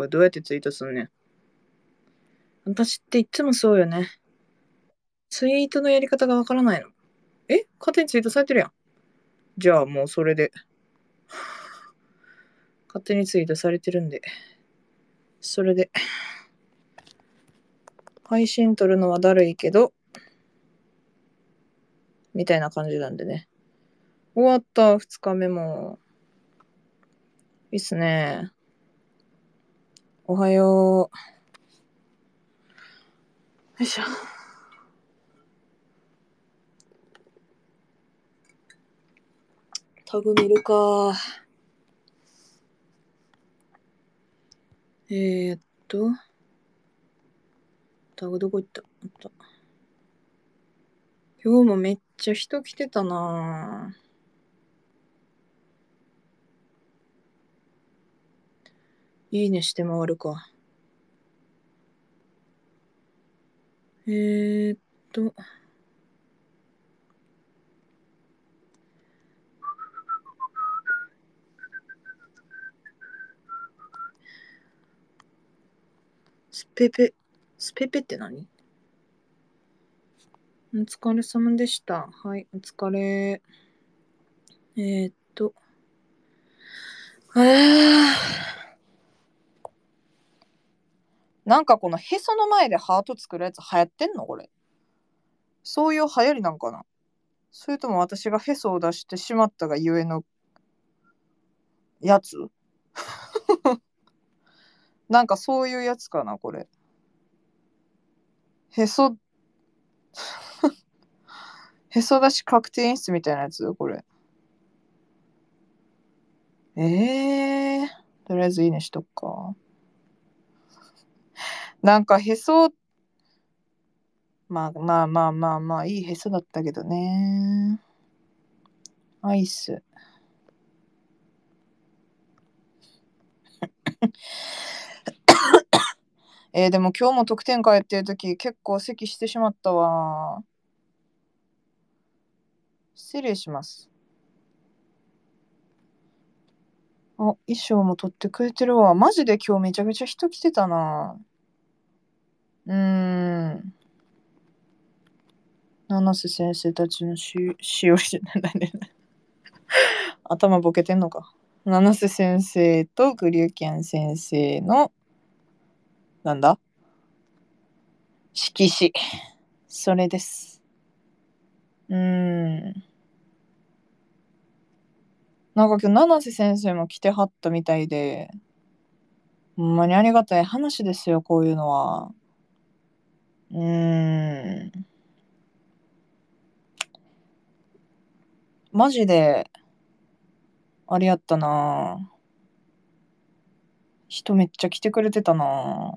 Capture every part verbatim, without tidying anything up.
これどうやってツイートすんねん。私っていつもそうよね。ツイートのやり方がわからないの。え勝手にツイートされてるやん。じゃあもうそれで。勝手にツイートされてるんで。それで。配信撮るのはだるいけど、みたいな感じなんでね。終わった、二日目も。いいっすね。おはよう。よいしょ。タグ見るか。えー、っと。タグどこ行った？あった。今日もめっちゃ人来てたなぁ。いいねして回るか。えーっと。スペペ、スペペって何？お疲れ様でした。はい、お疲れ。えーっと。えー、なんかこのへその前でハート作るやつ流行ってんのこれ。そういう流行りなんかな？それとも私がへそを出してしまったがゆえのやつ？なんかそういうやつかなこれ。へそ、へそ出し確定演出みたいなやつこれ。えー、とりあえずいいねしとくか。なんかへそ、まあまあまあまあまあ、いいへそだったけどね。アイス。えー、でも今日も得点会やってる時結構咳してしまったわ。失礼します。あ、衣装も取ってくれてるわ。マジで今日めちゃめちゃ人来てたな。うーん。七瀬先生たちのししおりじゃないね。頭ボケてんのか。七瀬先生とグリューキャン先生の、なんだ色紙。それです。うーん。なんか今日七瀬先生も来てはったみたいで、ほんまにありがたい話ですよ、こういうのは。うーん。マジで、あれやったな。人めっちゃ来てくれてたな。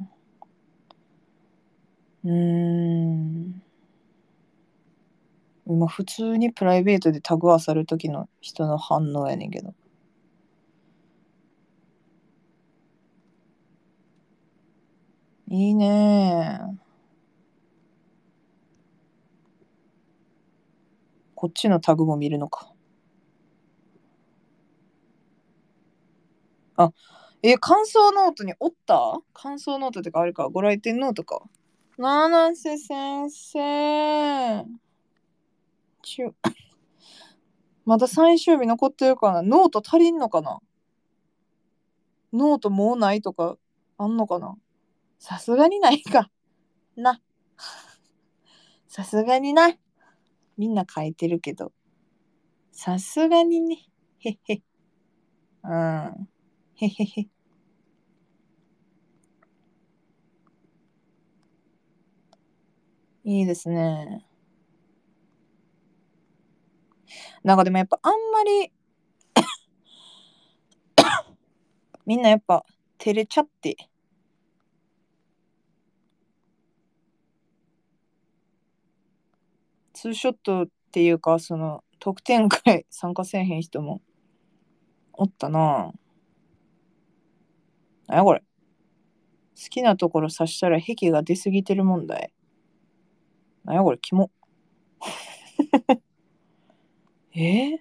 うーん。今普通にプライベートでタグ漁る時の人の反応やねんけど。いいね。こっちのタグも見るのか。あ、え、感想ノートにおった？感想ノートってかあれか、ご来店ノートか。七瀬先生。ちゅ、まだ最終日残ってるかな。ノート足りんのかな。ノートもうないとかあんのかな。さすがにないか。な。さすがにな。みんな書いてるけど。さすがにね。へへ。うん。へへへ。いいですね。なんかでもやっぱあんまりみんなやっぱ照れちゃってツーショットっていうかその特典会参加せえへん人もおったな。なやこれ。好きなところ刺したら癖が出すぎてる問題。なやこれキモ。えー、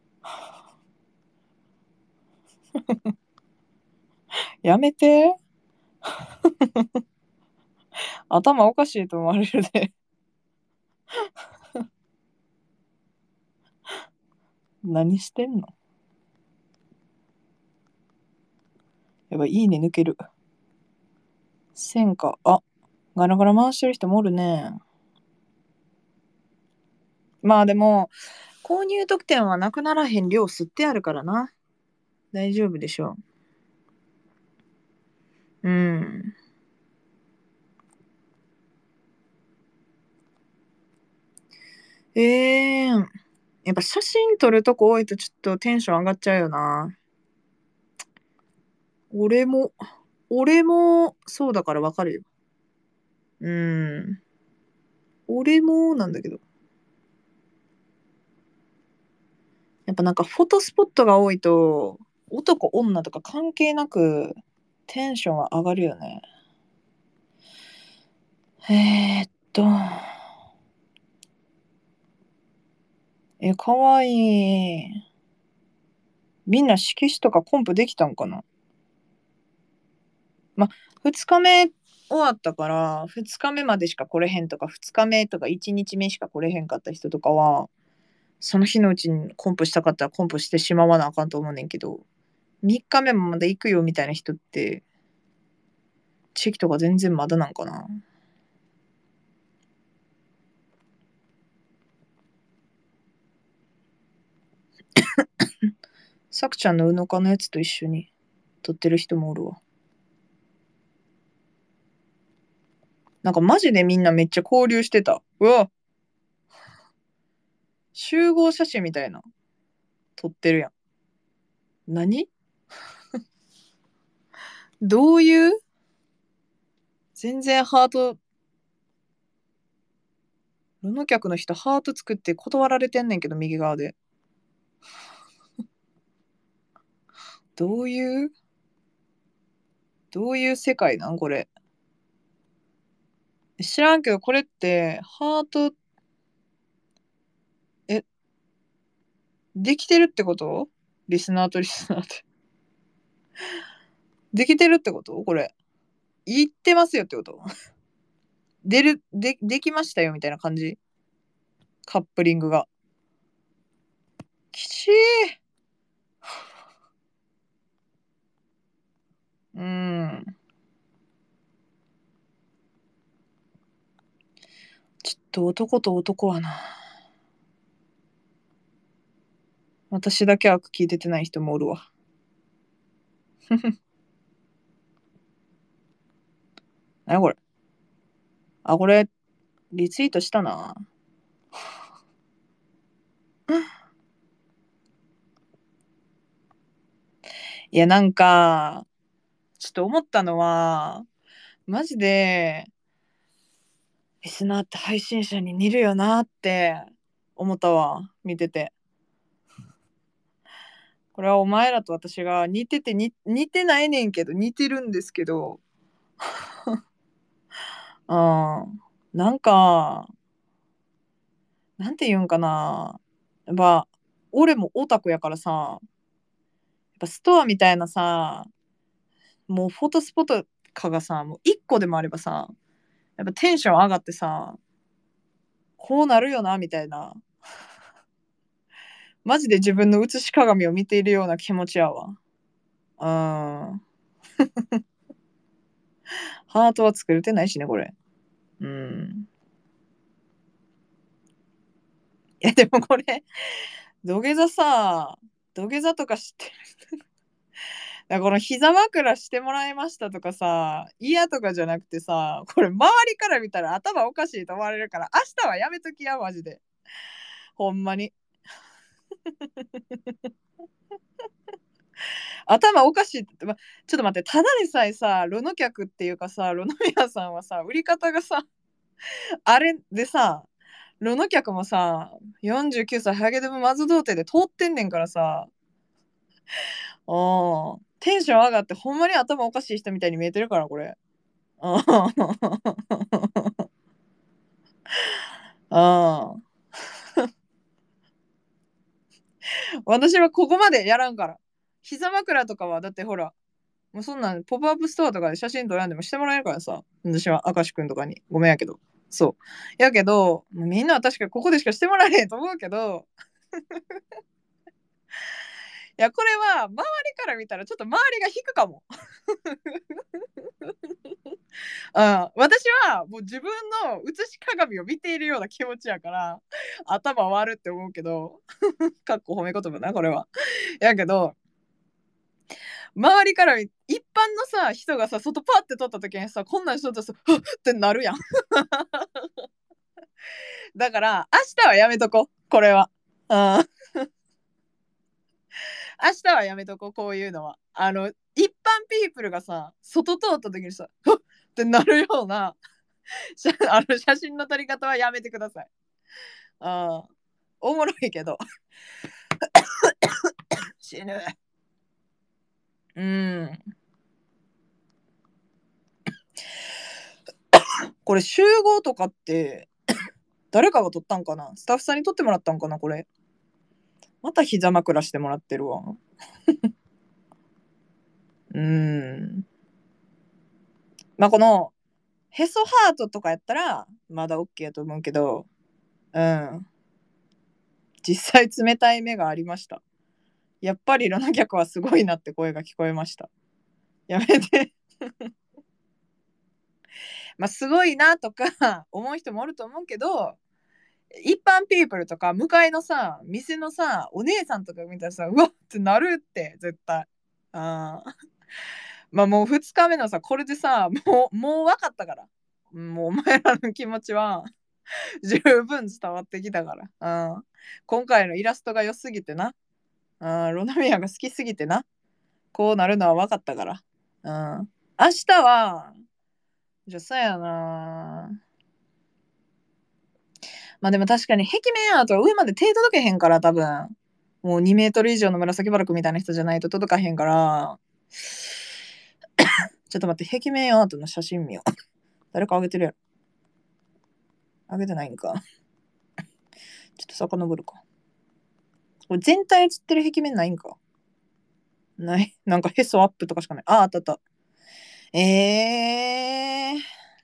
やめて。 頭おかしいと思われるで。何してんの。やばい、いいね抜ける。せんか。あ、ガラガラ回してる人もおるね。まあでも、購入特典はなくならへん量吸ってあるからな。大丈夫でしょう。うん。ええー、やっぱ写真撮るとこ多いとちょっとテンション上がっちゃうよな。俺も、俺もそうだからわかるよ。うん。俺もなんだけど。やっぱなんかフォトスポットが多いと、男女とか関係なくテンションは上がるよね。えー、っと。え、かわいい。みんな色紙とかコンプできたんかな。ま、ふつかめ終わったから、ふつかめまでしか来れへんとか、ふつかめとかいちにちめしか来れへんかった人とかは、その日のうちにコンプしたかったらコンプしてしまわなあかんと思うねんけど、みっかめもまだ行くよみたいな人って、チェキとか全然まだなんかな。さくちゃんのうのかのやつと一緒に撮ってる人もおるわ。なんかマジでみんなめっちゃ交流してた。うわ、集合写真みたいな。撮ってるやん。何どういう全然ハート、ルノ客の人ハート作って断られてんねんけど、右側で。どういうどういう世界なんこれ。知らんけど、これって、ハート、え、できてるってこと？リスナーとリスナーで。できてるってことこれ。言ってますよってこと？出る、で、できましたよみたいな感じ。カップリングが。きちー。うーん。ちょっと男と男はな。私だけ悪聞いててない人もおるわ。なにこれ。あ、これ、リツイートしたな。いや、なんか、ちょっと思ったのは、マジで、リスナーって配信者に似るよなって思ったわ、見てて。これはお前らと私が似ててに似てないねんけど、似てるんですけど、うん、なんか、なんて言うんかな。やっぱ、俺もオタクやからさ、やっぱストアみたいなさ、もうフォトスポットかがさ、もう一個でもあればさ、やっぱテンション上がってさ、こうなるよな、みたいな。マジで自分の写し鏡を見ているような気持ちやわ。うん。ハートは作れてないしね、これ。うん。いや、でもこれ、土下座さ、土下座とかしてる。だからこの膝枕してもらいましたとかさ、嫌とかじゃなくてさ、これ周りから見たら頭おかしいと思われるから、明日はやめときや、マジで。ほんまに。頭おかしいって、ま、ちょっと待って、ただでさえさ、ロノ客っていうかさ、ロノミヤさんはさ、売り方がさ、あれでさ、ロノ客もさ、よんじゅうきゅうさいハゲでもマズ童貞で通ってんねんからさ、うん、テンション上がってほんまに頭おかしい人みたいに見えてるから、これ。うん。うん。私はここまでやらんから。膝枕とかはだってほら、 もうそんなんポップアップストアとかで写真撮らんでもしてもらえるからさ、私は明石くんとかに。ごめんやけど。そう。やけど、みんなは確かここでしかしてもらえへんと思うけど、いや、これは周りから見たらちょっと周りが引くかも。うん、私はもう自分の写し鏡を見ているような気持ちやから頭悪って思うけどかっこ褒め言葉なこれは。やけど周りから一般のさ人がさ外パッて撮った時にさこんなんしとったらさはっってなるやん。だから明日はやめとここれは。うん。明日はやめとここういうのは。あの一般ピープルがさ外通った時にさはっってなるようなあの写真の撮り方はやめてください。ああ、おもろいけど。死ぬ。うん。これ集合とかって誰かが撮ったんかな、スタッフさんに撮ってもらったんかなこれ。また膝枕してもらってるわ。うーん。まあこのへそハートとかやったらまだ OK やと思うけど、うん。実際冷たい目がありました。やっぱりロナ客はすごいなって声が聞こえました。やめて。まあすごいなとか思う人もおると思うけど、一般ピープルとか向かいのさ店のさお姉さんとか見たらさうわってなるって絶対。あまあもうふつかめのさこれでさもうもう分かったから、もうお前らの気持ちは十分伝わってきたから、うん、今回のイラストが良すぎてな、うん、ロナミアが好きすぎてなこうなるのは分かったから、うん、明日はじゃあそうやな。まあでも確かに壁面アートは上まで手届けへんから多分もうにメートル以上の紫バラクみたいな人じゃないと届かへんからちょっと待って壁面アートの写真見よう。誰かあげてるやろ。あげてないんか。ちょっと遡るか。これ全体映ってる壁面ないんか。ない。なんかへそアップとかしかない。あ、あったあった。えー。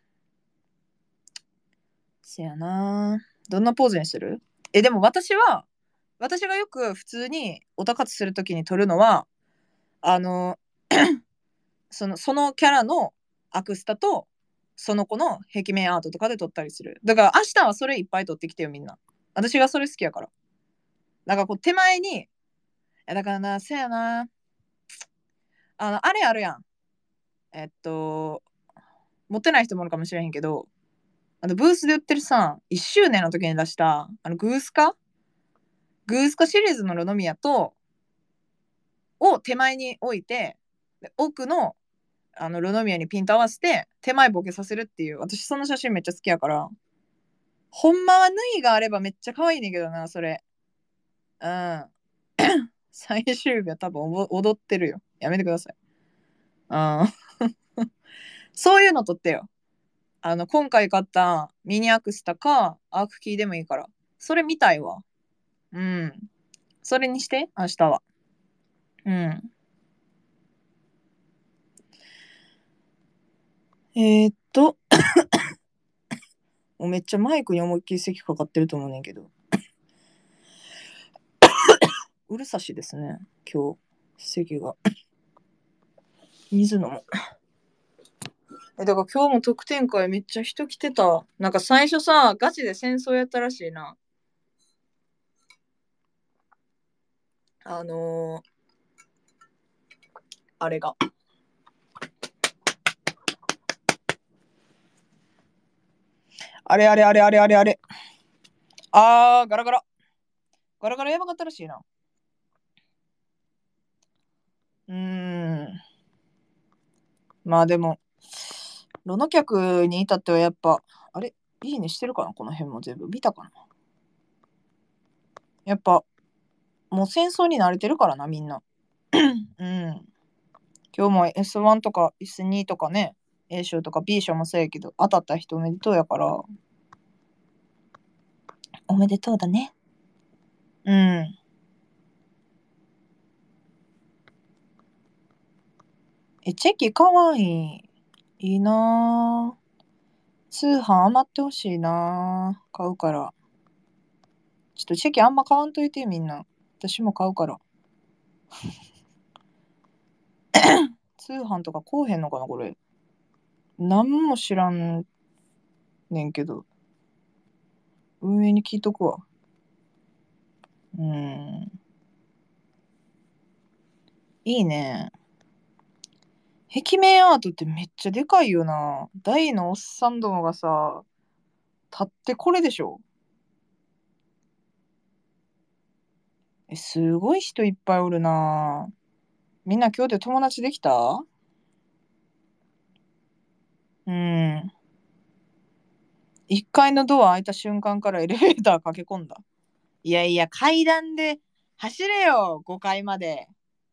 せやな。どんなポーズにする？え、でも私は、私がよく普通におたかつするときに撮るのは、あの、その、そのキャラのアクスタと、その子の壁面アートとかで撮ったりする。だから明日はそれいっぱい撮ってきてよ、みんな。私がそれ好きやから。だからこう手前に、えだからな、せやな。あの、あれあるやん。えっと、持ってない人もおるかもしれへんけど、あのブースで売ってるさ、いっしゅうねんの時に出した、あのグースカグースカシリーズのロノミアと、を手前に置いて、で奥のあのロノミアにピント合わせて、手前ボケさせるっていう、私その写真めっちゃ好きやから、ほんまは縫いがあればめっちゃ可愛いねんけどな、それ。うん。最終日は多分踊ってるよ。やめてください。うん。そういうの撮ってよ。あの、今回買ったミニアクスタか、アークキーでもいいから。それ見たいわ。うん。それにして、明日は。うん。えー、っと、もうめっちゃマイクに思いっきり咳かかってると思うねんけど。うるさしですね、今日。咳が。水飲む。え、だから今日も特典会めっちゃ人来てた。なんか最初さ、ガチで戦争やったらしいな。あのー、あれが。あれあれあれあれあれあれ。あー、ガラガラ。ガラガラやばかったらしいな。うーん。まあでも、ロノ客に至ってはやっぱ、あれいいねしてるかなこの辺も全部。見たかな。やっぱ、もう戦争に慣れてるからな、みんな。うん。今日も エスワン とか エスツー とかね、A 賞とか B 賞もそうやけど、当たった人おめでとうやから、おめでとうだね。うん。 え、チェキかわいい。いいなぁ。通販余ってほしいなぁ。買うから。ちょっとチェキあんま買わんといてみんな。私も買うから。通販とかこうへんのかなこれ。なんも知らんねんけど。運営に聞いとくわ。うーん。いいね。壁面アートってめっちゃでかいよな。大のおっさんどもがさ、立ってこれでしょ。え、すごい人いっぱいおるな。みんな今日で友達できた？うん。いっかいのドア開いた瞬間からエレベーター駆け込んだ。いやいや、階段で走れよ、ごかいまで。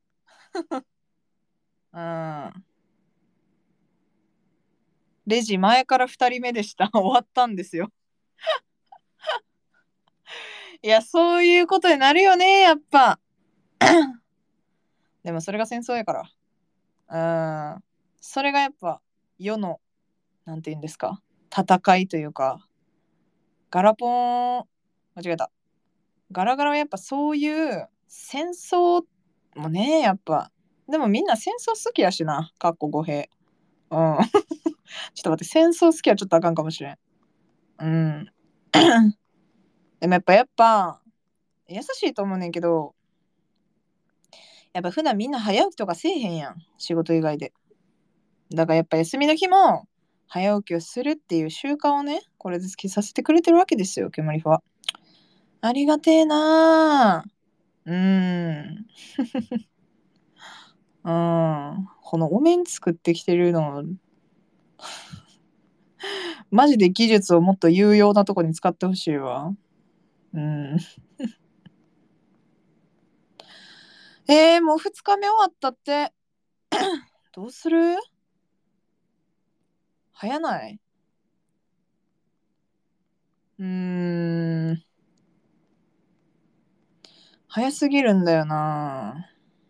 うん。レジ前からふたりめでした。終わったんですよ。いや、そういうことになるよね、やっぱ。でもそれが戦争やから。うん。それがやっぱ世の、なんて言うんですか、戦いというか、ガラポン、間違えた。ガラガラはやっぱそういう戦争もね、やっぱ。でもみんな戦争好きやしな、かっこ語弊。うん。ちょっと待って、戦争好きはちょっとあかんかもしれん。うん。でもやっぱやっぱ、優しいと思うねんけど、やっぱ普段みんな早起きとかせえへんやん。仕事以外で。だからやっぱ休みの日も早起きをするっていう習慣をね、これでつけさせてくれてるわけですよ、ケマリフは。ありがてえなぁ。うーん。うん。このお面作ってきてるの、マジで技術をもっと有用なとこに使ってほしいわ。うん。えー、もうふつかめ終わったって。どうする？早ない？うーん。早すぎるんだよな。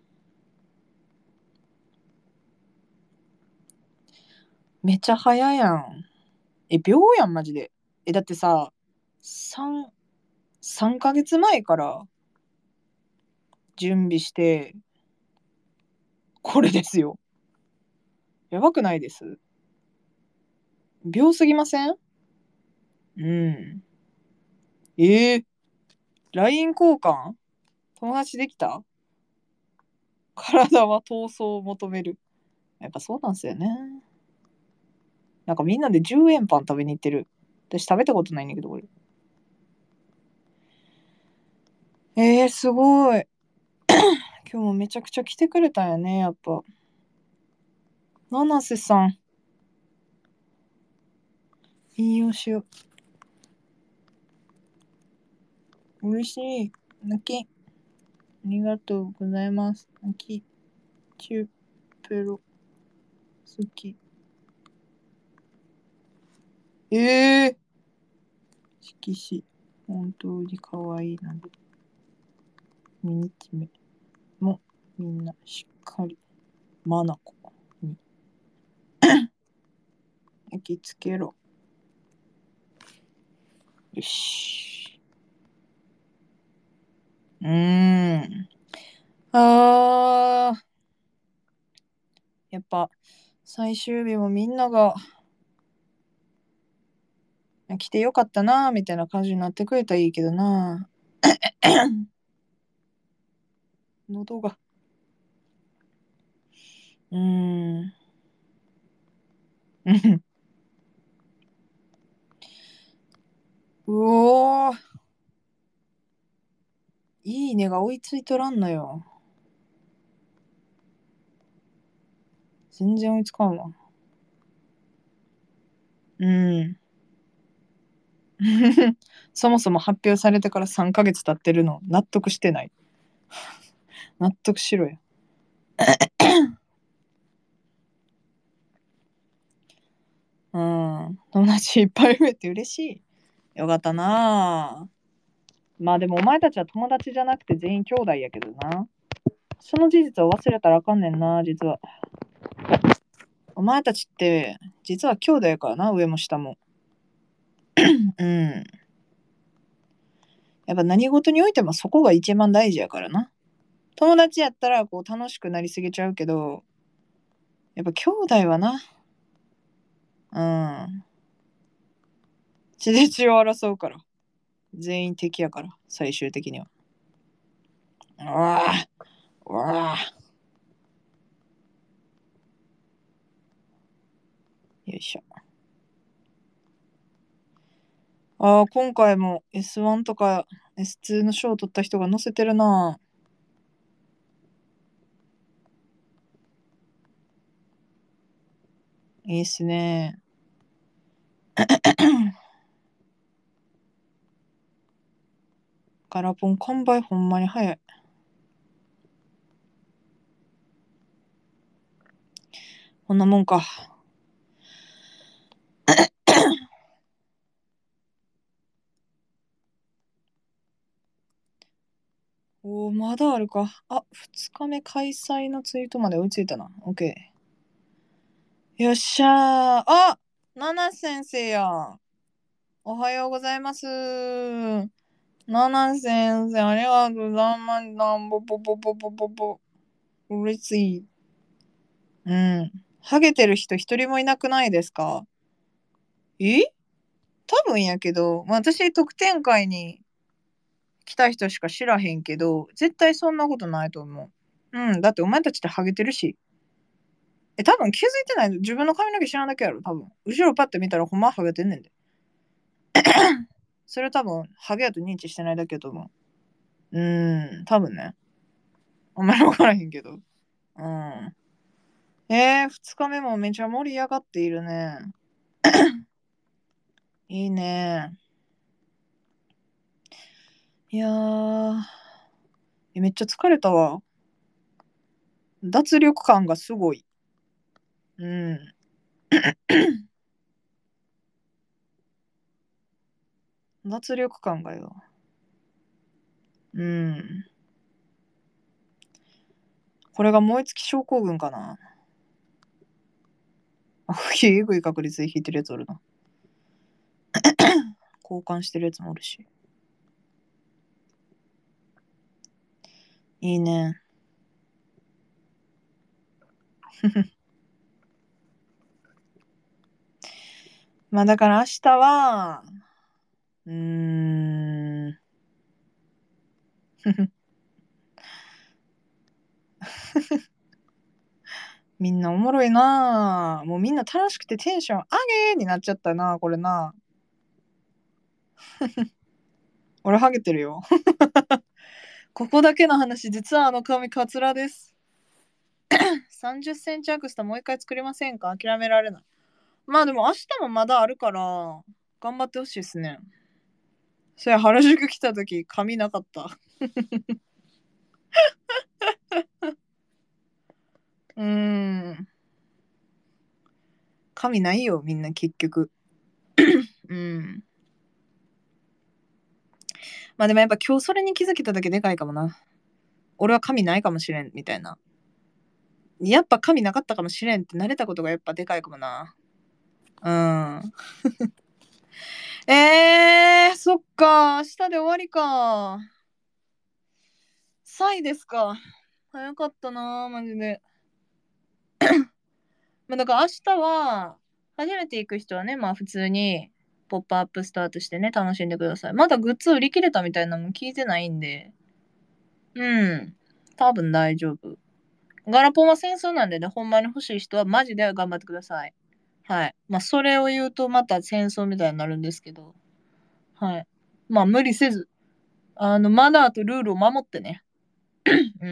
めちゃ早やん。え、秒やん、マジで。え、だってさ、さん、さんかげつまえから準備して、これですよ。やばくないです？秒すぎません？うん。えー、ライン 交換？友達できた？体は闘争を求める。やっぱそうなんすよね。なんかみんなでじゅうえんパン食べに行ってる。私食べたことないんだけど、これ。えー、すごい。今日もめちゃくちゃ来てくれたんやね、やっぱ。七瀬さん、引用しよう。嬉しい。泣き。ありがとうございます。泣き。チューペロ。好き。ええー。色紙。本当に可愛いので。ミニチメもみんなしっかりマナコに焼き付けろ。よし。うーん。あー。やっぱ最終日もみんなが来てよかったなみたいな感じになってくれたらいいけどな。喉が。うーん。うおー。いいねが追いついとらんのよ。全然追いつかんわ。うん。そもそも発表されてからさんかげつ経ってるの納得してない。納得しろよ。うん。友達いっぱい増えて嬉しい。よかったな。まあでもお前たちは友達じゃなくて全員兄弟やけどな。その事実を忘れたらあかんねんな、実は。 お前たちって実は兄弟やからな、上も下も。うん。やっぱ何事においてもそこが一番大事やからな。友達やったらこう楽しくなりすぎちゃうけど、やっぱ兄弟はな、うん。血で血を争うから。全員敵やから、最終的には。うわあ、うわあ。よいしょ。ああ、今回も エスワン とか エスツー の賞を取った人が載せてるな。いいっすね。ガラポン完売ほんまに早い。こんなもんか。おー、まだあるか。あ、ふつかめ開催のツイートまで追いついたな。オッケー。よっしゃー。あ、ナナ先生や。おはようございます。ナナ先生、ありがとうございました。ぼぼぼぼぼぼぼ。嬉しい。うん。ハゲてる人一人もいなくないですか？え多分やけど、まあ、私特典会に来た人しか知らへんけど、絶対そんなことないと思う。うん、だってお前たちってハゲてるし。え、多分気づいてないの。自分の髪の毛知らんだけやろ、多分。後ろパッて見たらほんまハゲてんねんで。それ多分、ハゲやと認知してないだけやと思う。うーん、多分ね。あんまりわからへんけど。うん。えー、ふつかめもめちゃ盛り上がっているね。いいね。いやー、えめっちゃ疲れたわ。脱力感がすごい。うん。脱力感がよ。うん。これが燃え尽き症候群かな。あ、えぐい確率で引いてるやつおるな。交換してるやつもおるし。いいね。まあだから明日は、うーん。みんなおもろいなぁ。もうみんな楽しくてテンション上げーになっちゃったな、これな。俺ハゲてるよ。ここだけの話、実はあの髪カツラです。さんじゅっセンチアクスタもう一回作りませんか？諦められない。まあでも明日もまだあるから、頑張ってほしいですね。それ原宿来た時髪なかった。うーん。髪ないよ、みんな結局。うん。まあでもやっぱ今日それに気づけただけでかいかもな。俺は髪ないかもしれん、みたいな。やっぱ髪なかったかもしれんって慣れたことがやっぱでかいかもな。うん。えー、そっか。明日で終わりか。サイですか。早かったな、マジで。まあだから明日は、初めて行く人はね、まあ普通に、ポップアップスタートしてね、楽しんでください。まだグッズ売り切れたみたいなのも聞いてないんで、うん。多分大丈夫。ガラポンは戦争なんでね、ほんまに欲しい人はマジで頑張ってください。はい。まあ、それを言うとまた戦争みたいになるんですけど、はい。まあ、無理せず、あの、マナーとルールを守ってね。うん。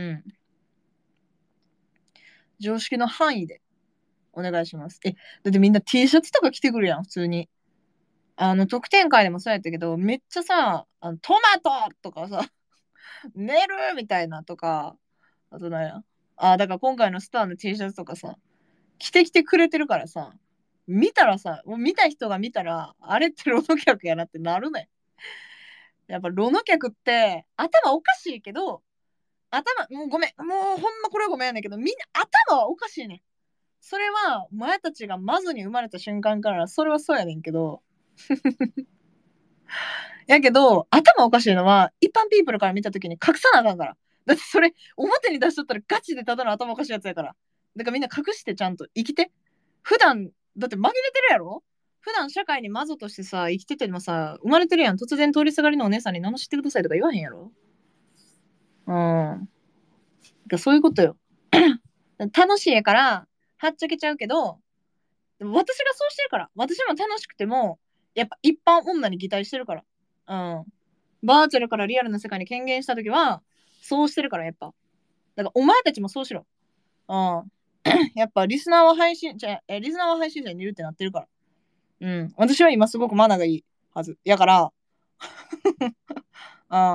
常識の範囲でお願いします。え、だってみんな T シャツとか着てくるやん、普通に。あの、特典会でもそうやったけど、めっちゃさ、あのトマトとかさ、寝るみたいなとか、あとなんや。あ、だから今回のスターの T シャツとかさ、着てきてくれてるからさ、見たらさ、もう見た人が見たら、あれってロノ客やなってなるねん。やっぱロノ客って頭おかしいけど、頭、もうごめん、もうほんまこれはごめんやねんけど、みんな頭はおかしいねん。 それはお前たちがマゾに生まれた瞬間からそれはそうやねんけどやけど頭おかしいのは一般ピープルから見た時に隠さなあかんから。だってそれ表に出しとったらガチでただの頭おかしいやつやから。だからみんな隠してちゃんと生きて。普段だって紛れてるやろ。普段社会にマゾとしてさ生きててもさ生まれてるやん。突然通りすがりのお姉さんに名乗してくださいとか言わへんやろ。うん。だそういうことよ。楽しいからはっちゃけちゃうけど、でも私がそうしてるから。私も楽しくてもやっぱ一般女に擬態してるから。うん。バーチャルからリアルな世界に権限したときは、そうしてるから、やっぱ。だから、お前たちもそうしろ。うん。やっぱ、リスナーは配信、じゃえ、リスナーは配信者にいるってなってるから。うん。私は今すごくマナーがいいはず。やから、うん。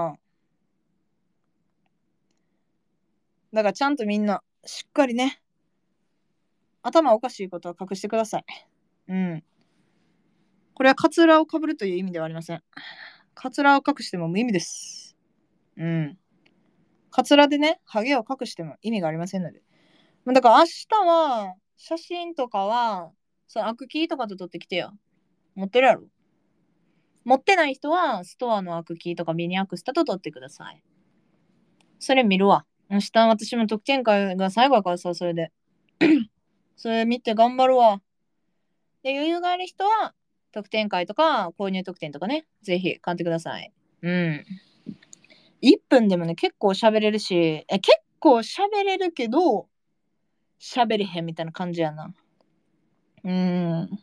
だから、ちゃんとみんな、しっかりね、頭おかしいことは隠してください。うん。これはカツラをかぶるという意味ではありません。カツラを隠しても無意味です。うん。カツラでね、ハゲを隠しても意味がありませんので。だから明日は、写真とかは、そのアクキーとかと撮ってきてよ。持ってるやろ。持ってない人は、ストアのアクキーとかミニアクスタと撮ってください。それ見るわ。明日私も特典会が最後やからさ、それで。それ見て頑張るわ。で、余裕がある人は、特典会とか購入特典とかね、ぜひ買ってください。うん。いっぷんでもね、結構喋れるし、え、結構喋れるけど、喋れへんみたいな感じやな。うーん。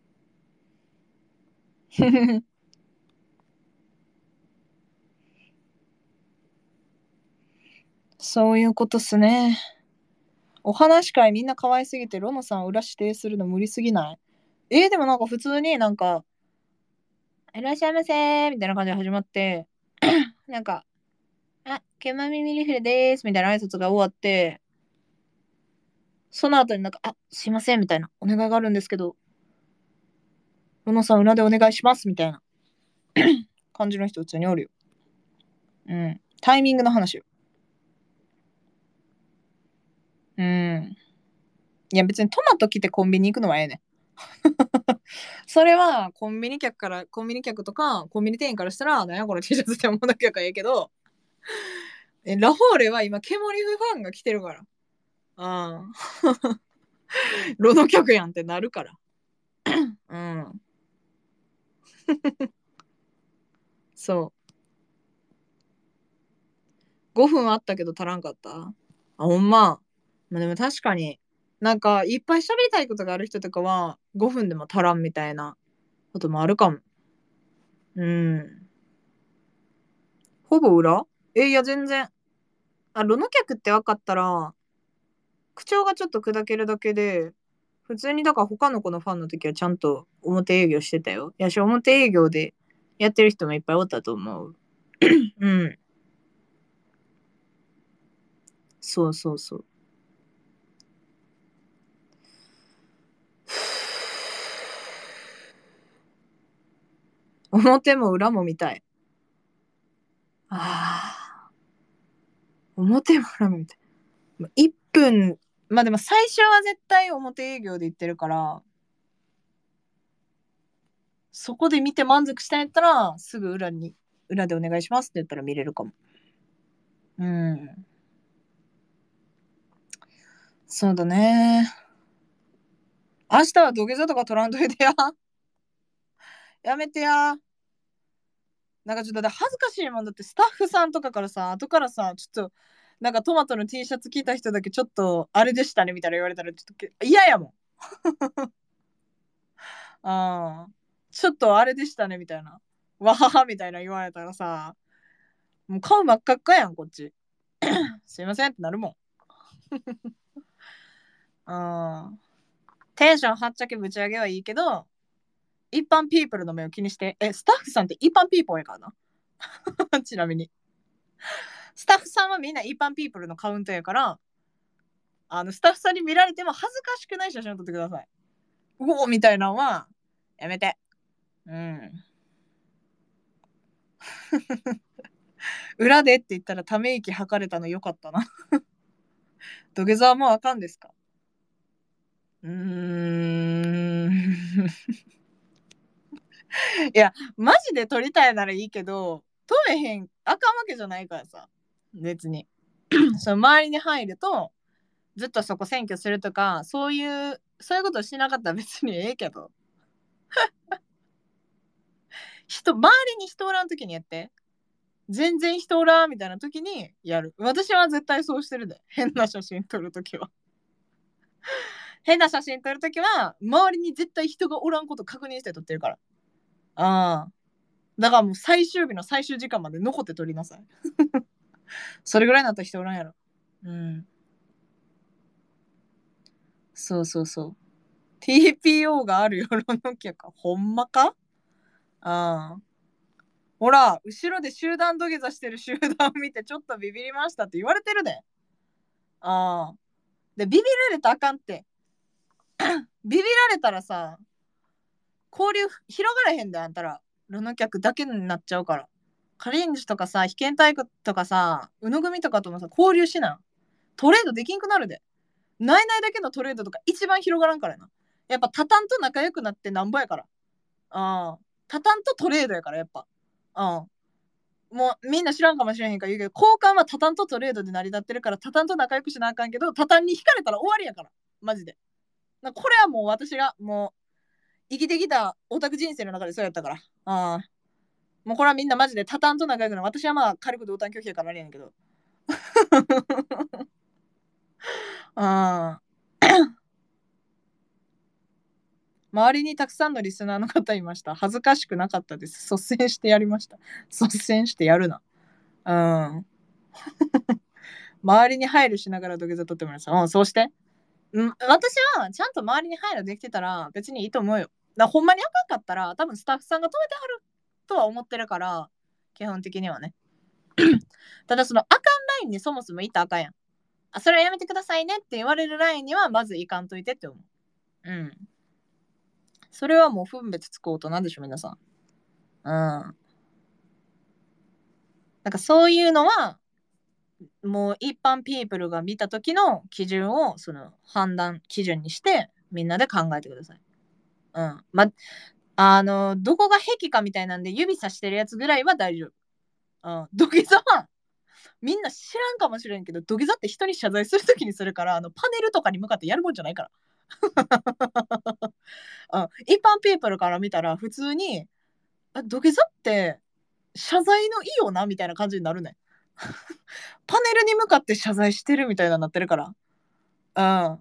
そういうことっすね。お話し会みんな可愛すぎてロノさん裏指定するの無理すぎない？えー、でもなんか普通になんか、いらっしゃいませーみたいな感じで始まって、なんか、あ、ケマミミリフレでーすみたいな挨拶が終わって、その後になんか、あ、すいませんみたいな、お願いがあるんですけど、ロノさん裏でお願いしますみたいな感じの人普通におるよ。うん。タイミングの話よ。うん。いや別にトマト着てコンビニ行くのはええねん。それはコンビニ客から、コンビニ客とか、コンビニ店員からしたら、なんやこの T シャツって思うだけやからええけど、えラフォーレは今、ケモリフファンが来てるから。ああ。ロド客やんってなるから。うん。そう。ごふんあったけど足らんかった。あ、ほんま。まあでも確かに、なんか、いっぱい喋りたいことがある人とかは、ごふんでも足らんみたいなこともあるかも。うん。ほぼ裏え、いや、全然。あ、ロノ客って分かったら、口調がちょっと砕けるだけで、普通にだから他の子のファンの時はちゃんと表営業してたよ。やし、表営業でやってる人もいっぱいおったと思う。うん。そうそうそう。表も裏も見たい。ああ。表も裏も見たい。いっぷん、まあでも最初は絶対表営業で行ってるから、そこで見て満足したんやったら、すぐ裏に、裏でお願いしますって言ったら見れるかも。うん。そうだね。明日は土下座とか取らんといてや。やめてや。なんかちょっとだ恥ずかしいもんだってスタッフさんとかからさ、後からさ、ちょっと、なんかトマトの T シャツ着た人だけちょっとあれでしたねみたいな言われたらちょっと嫌やもん。ああ。ちょっとあれでしたねみたいな。わははみたいな言われたらさ、もう顔真っ赤っかやん、こっち。すいませんってなるもん。あテンションはっちゃけぶち上げはいいけど、一般ピープルの目を気にして、え、スタッフさんって一般ピーポーやからな。ちなみに。スタッフさんはみんな一般ピープルのカウントやから、あの、スタッフさんに見られても恥ずかしくない写真を撮ってください。うおみたいなのは、やめて。うん。裏でって言ったらため息吐かれたのよかったな。土下座はもうあかんですか？ うーん。いや、マジで撮りたいならいいけど、撮れへん、あかんわけじゃないからさ。別に。その周りに入ると、ずっとそこ占拠するとか、そういう、そういうことしなかったら別にええけど。人、周りに人おらん時にやって。全然人おらんみたいな時にやる。私は絶対そうしてるで。変な写真撮るときは。変な写真撮るときは、周りに絶対人がおらんこと確認して撮ってるから。ああ。だからもう最終日の最終時間まで残って撮りなさい。それぐらいになったら人おらんやろ。うん。そうそうそう。ティーピーオー がある世の客。ほんまか？ああ。ほら、後ろで集団土下座してる集団を見てちょっとビビりましたって言われてるで。ああ。で、ビビられたらあかんって。ビビられたらさ、交流広がらへんで、あんたら。世の客だけになっちゃうから。カリンジとかさ、被験体育とかさ、うの組とかともさ、交流しな。トレードできんくなるで。ないないだけのトレードとか一番広がらんからな。やっぱタタンと仲良くなってなんぼやから。ああ。タタンとトレードやから、やっぱ。ああ。もうみんな知らんかもしれへんから言うけど、交換はタタンとトレードで成り立ってるから、タタンと仲良くしなあかんけど、タタンに引かれたら終わりやから。マジで。これはもう私がもう生きてきたオタク人生の中でそうやったから。ああ。もうこれはみんなマジでタタンと仲良くな。私はまあ軽く同担拒否やからあれやねんけど。ああ。周りにたくさんのリスナーの方いました。恥ずかしくなかったです。率先してやりました。率先してやるな。うん。周りに配慮しながら土下座取ってもらいました。うん、そうして。うん、私はちゃんと周りに配慮できてたら別にいいと思うよ。だほんまにあかんかったら多分スタッフさんが止めてはるとは思ってるから、基本的にはね。ただそのあかんラインにそもそもいたらあかんやん。あ、それはやめてくださいねって言われるラインにはまずいかんといてって思う。うん。それはもう分別つく大人でしょ、皆さん。うん。なんかそういうのは、もう一般ピープルが見た時の基準を、その判断基準にして、みんなで考えてください。うん。ま、あの、どこが壁かみたいなんで指さしてるやつぐらいは大丈夫。うん。土下座は、みんな知らんかもしれんけど、土下座って人に謝罪するときにするから、あの、パネルとかに向かってやるもんじゃないから。うん。一般ピープルから見たら、普通に、あ、土下座って謝罪の意よなみたいな感じになるね。パネルに向かって謝罪してるみたいななってるから。うん。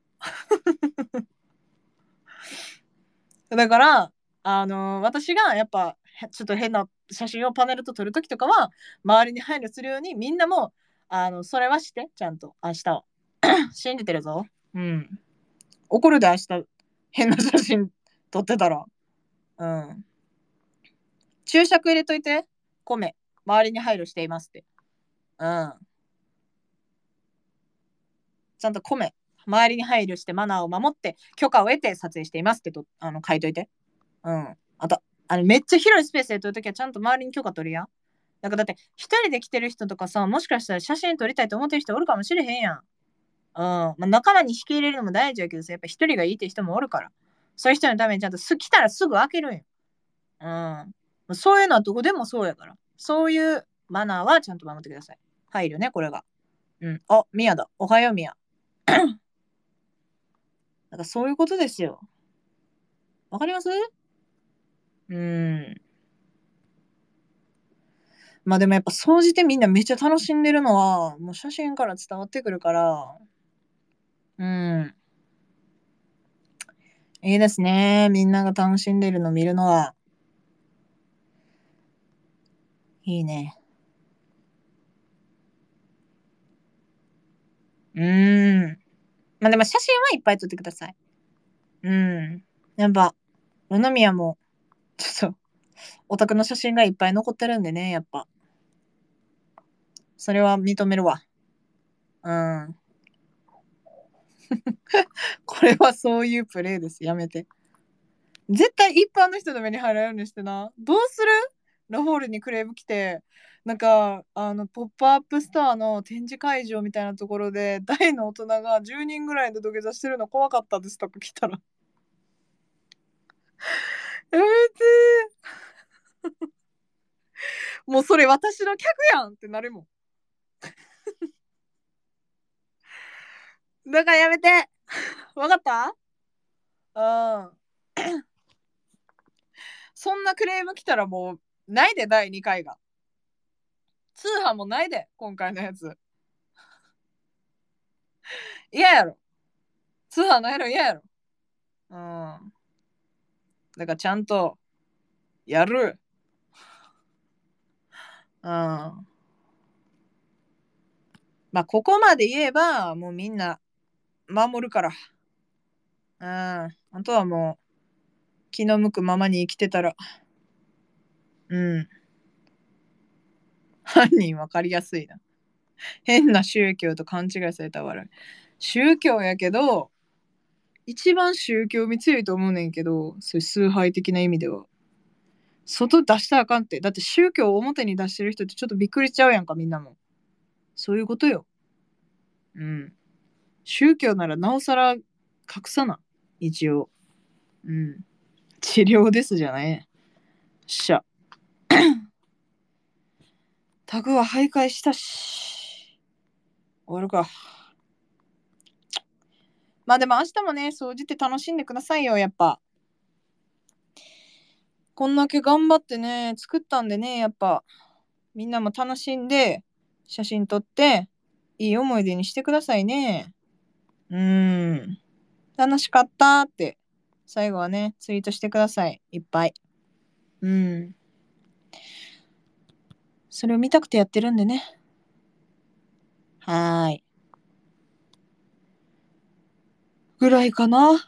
だから、あのー私がやっぱ、ちょっと変な写真をパネルと撮るときとかは、周りに配慮するように、みんなも、あの、それはして、ちゃんと、明日は。信じてるぞ。うん。怒るで、明日、変な写真撮ってたら。うん。注釈入れといて、米。周りに配慮していますって。うん。ちゃんと米。周りに配慮してマナーを守って許可を得て撮影していますってとあの書いといて。うん。あと、あのめっちゃ広いスペースで撮るときはちゃんと周りに許可取るやん。だからだって一人で来てる人とかさ、もしかしたら写真撮りたいと思ってる人おるかもしれへんやん。うん。まあ、仲間に引き入れるのも大事やけどさ、やっぱ一人がいいって人もおるから。そういう人のためにちゃんとす来たらすぐ開けるんよ。うん。そういうのはどこでもそうやから。そういうマナーはちゃんと守ってください。配慮ね、これが。うん。あ、ミヤだ。おはよう、ミヤ。なんかそういうことですよ。わかります？うーん。まあでもやっぱ総じてみんなめっちゃ楽しんでるのは、もう写真から伝わってくるから、うん。いいですね。みんなが楽しんでるの見るのは。いいね。うーん。まあでも写真はいっぱい撮ってください。うん。やっぱ、野々宮も、ちょっと、オタクの写真がいっぱい残ってるんでね、やっぱ。それは認めるわ。うん。これはそういうプレイです。やめて。絶対一般の人の目に入らないようにしてな。どうする？ラフォールにクレーム来て、 なんかあのポップアップストアの展示会場みたいなところで大の大人がじゅうにんぐらいで土下座してるの怖かったですとか来たらやめてもうそれ私の客やんってなるもんだからやめてわかった。うんそんなクレーム来たらもうないでだいにかいが通販もないで今回のやつ嫌やろ通販のやろ嫌やろうんだからちゃんとやるうんまあここまで言えばもうみんな守るからうんあとはもう気の向くままに生きてたらうん犯人分かりやすいな変な宗教と勘違いされた笑い宗教やけど一番宗教味強いと思うねんけどそういう崇拝的な意味では外出したらあかんってだって宗教を表に出してる人ってちょっとびっくりしちゃうやんかみんなもそういうことようん宗教ならなおさら隠さな一応うん治療ですじゃないねしゃタグは徘徊したし終わるかまあでも明日もね掃除って楽しんでくださいよやっぱこんだけ頑張ってね作ったんでねやっぱみんなも楽しんで写真撮っていい思い出にしてくださいねうーん楽しかったって最後はねツイートしてくださいいっぱいうんそれを見たくてやってるんでねはーいぐらいかな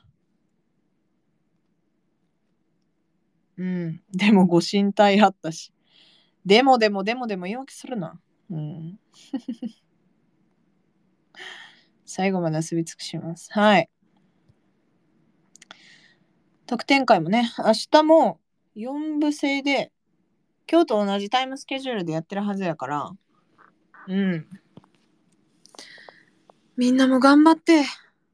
うんでもご神体あったしでもでもでもでも言い訳するなうん最後まで遊び尽くしますはい特典会もね明日もよん部制で今日と同じタイムスケジュールでやってるはずやからうんみんなも頑張って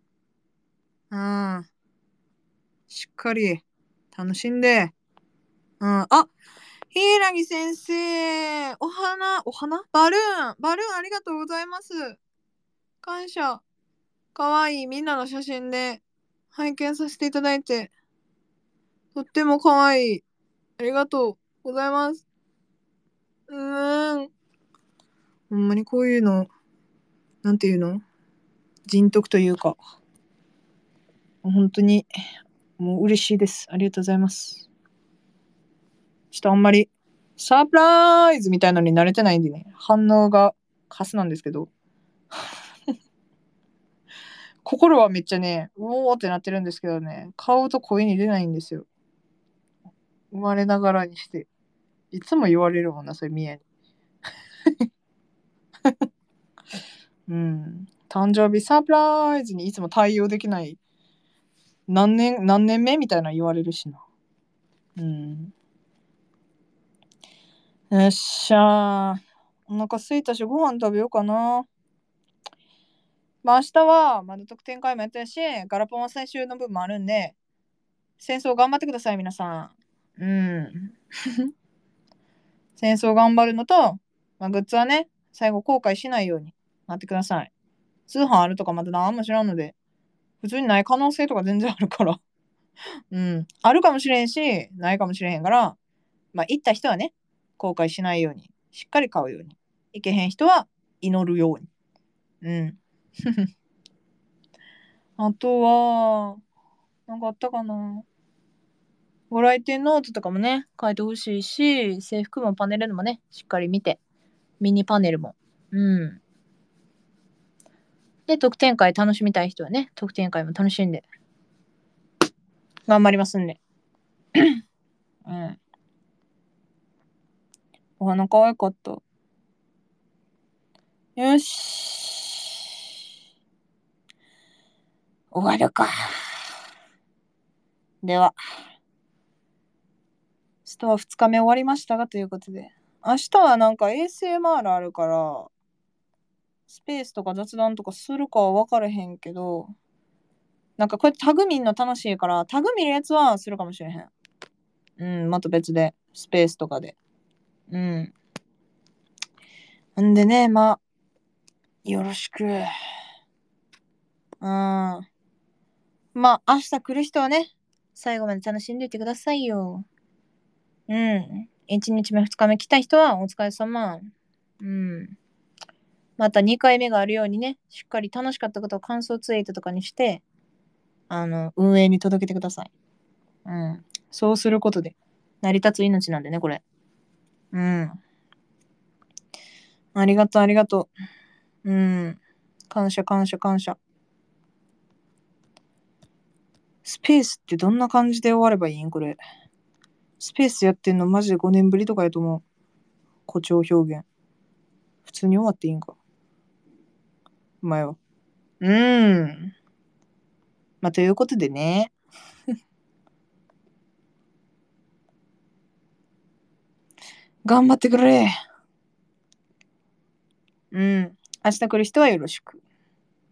うんしっかり楽しんでうんあ柊先生お花お花バルーンバルーンありがとうございます感謝かわいいみんなの写真で拝見させていただいてとってもかわいいありがとうございますうーんほんまにこういうのなんていうの人徳というか本当にもう嬉しいですありがとうございますちょっとあんまりサプライズみたいなのに慣れてないんでね反応がカスなんですけど心はめっちゃねうおーってなってるんですけどね顔と声に出ないんですよ生まれながらにしていつも言われるもんなそれミヤにうん誕生日サプライズにいつも対応できない何年何年目みたいな言われるしなうんよっしゃーお腹すいたしご飯食べようかなまあ明日はまだ特典会もやってるしガラポンは最終の分もあるんで戦争頑張ってください皆さんうん戦争頑張るのと、まあ、グッズはね最後後悔しないように待ってください通販あるとかまだ何も知らんので普通にない可能性とか全然あるからうんあるかもしれんしないかもしれへんからまあ行った人はね後悔しないようにしっかり買うように行けへん人は祈るようにうんあとはなんかあったかなご来店ノートとかもね書いてほしいし制服もパネルもねしっかり見てミニパネルもうんで特典会楽しみたい人はね特典会も楽しんで頑張りますんでうんお花可愛かったよし終わるかではストアふつかめ終わりましたがということで明日はなんか エーエスエムアール あるから、スペースとか雑談とかするかは分からへんけど、なんかこうやってタグ見んの楽しいから、タグ見るやつはするかもしれへん。うん、また別で、スペースとかで。うん。んでね、まあ、よろしく。うん。まあ、明日来る人はね、最後まで楽しんでいってくださいよ。うん。いちにちめ、ふつかめ来た人はお疲れ様。うん。またにかいめがあるようにね、しっかり楽しかったことを感想ツイートとかにして、あの、運営に届けてください。うん。そうすることで、成り立つ命なんでね、これ。うん。ありがとう、ありがとう。うん。感謝、感謝、感謝。スペースってどんな感じで終わればいいんこれ。スペースやってんのマジでごねんぶりとかやと思う。誇張表現。普通に終わっていいんか。お前は。うーん。まあ、ということでね。頑張ってくれ。うん。明日来る人はよろしく。うん。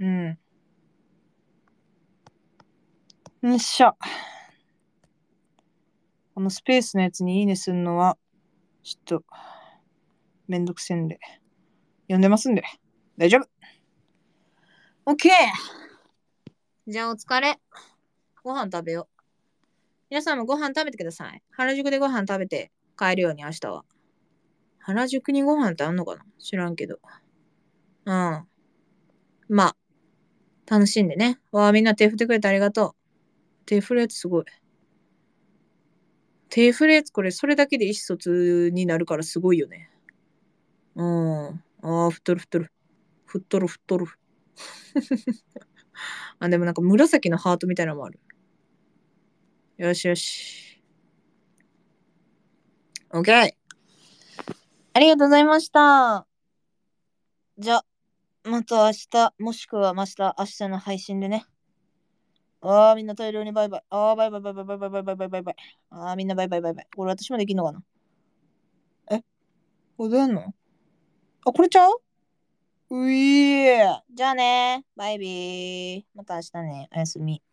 よっしゃ。このスペースのやつにいいねすんのは、ちょっと、めんどくせんで。読んでますんで。大丈夫。オッケー。じゃあお疲れ。ご飯食べよう。皆さんもご飯食べてください。原宿でご飯食べて帰るように明日は。原宿にご飯ってあんのかな知らんけど。うん。まあ、楽しんでね。わあ、みんな手振ってくれてありがとう。手振るやつすごい。手振るやつこれ、それだけで意思疎通になるからすごいよね。うん。ああ、振っとる振っとる。振っとる振っとる。あ、でもなんか紫のハートみたいなのもある。よしよし。オッケー。ありがとうございました。じゃ、また明日、もしくは明日、明日の配信でね。ああ、みんな大量にバイバイ。ああ、バイバイバイバイバイバイバイバイバイバイバイ。ああ、みんなバイバイバイバイ。これ私もできんのかなえこれどうやんのあ、これちゃうういー。じゃあね。バイビー。また明日ね。おやすみ。